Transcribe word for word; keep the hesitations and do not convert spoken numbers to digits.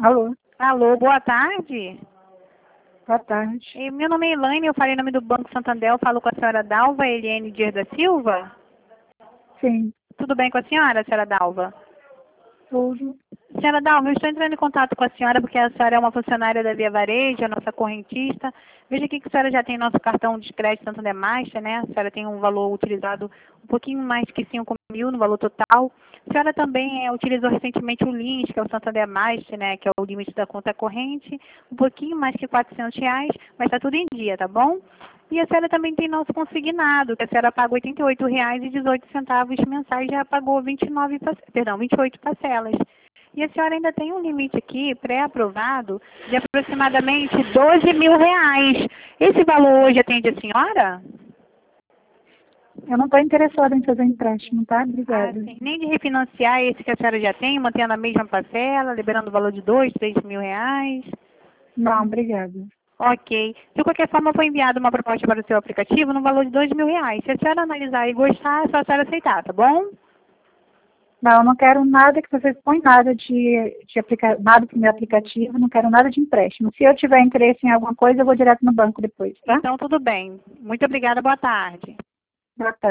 Alô, Alô, boa tarde. boa tarde. Eh, Meu nome é Elaine, eu falei em nome do Banco Santander, eu falo com a senhora Dalva Eliane Dias da Silva. Sim, Tudo bem com a senhora, senhora Dalva? tudo. Senhora Dalva, eu estou entrando em contato com a senhora porque a senhora é uma funcionária da Via Varejo, a nossa correntista. Veja aqui que a senhora já tem nosso cartão de crédito Santander Master, né? A senhora tem um valor utilizado um pouquinho mais que cinco mil no valor total. A senhora também é, utilizou recentemente o Lins, que é o Santander Master, né? Que é o limite da conta corrente, um pouquinho mais que quatrocentos reais, mas está tudo em dia, tá bom? E a senhora também tem nosso consignado, que a senhora paga oitenta e oito reais e dezoito centavos mensais, já pagou vinte e nove, perdão, vinte e oito parcelas. E a senhora ainda tem um limite aqui, pré-aprovado, de aproximadamente doze mil reais. Esse valor hoje atende a senhora? Eu não estou interessada em fazer empréstimo, tá? Ah, Obrigada. sim. Nem de refinanciar esse que a senhora já tem, mantendo a mesma parcela, liberando o valor de dois, três mil reais? Não, obrigada. Ok. De qualquer forma, foi enviada uma proposta para o seu aplicativo no valor de dois mil reais. Se a senhora analisar e gostar, é só a senhora aceitar, tá bom? Não, eu não quero nada que vocês põem nada de, de aplicar, nada para o meu aplicativo, não quero nada de empréstimo. Se eu tiver interesse em alguma coisa, eu vou direto no banco depois, tá? Então, tudo bem. Muito obrigada, boa tarde. Boa tarde.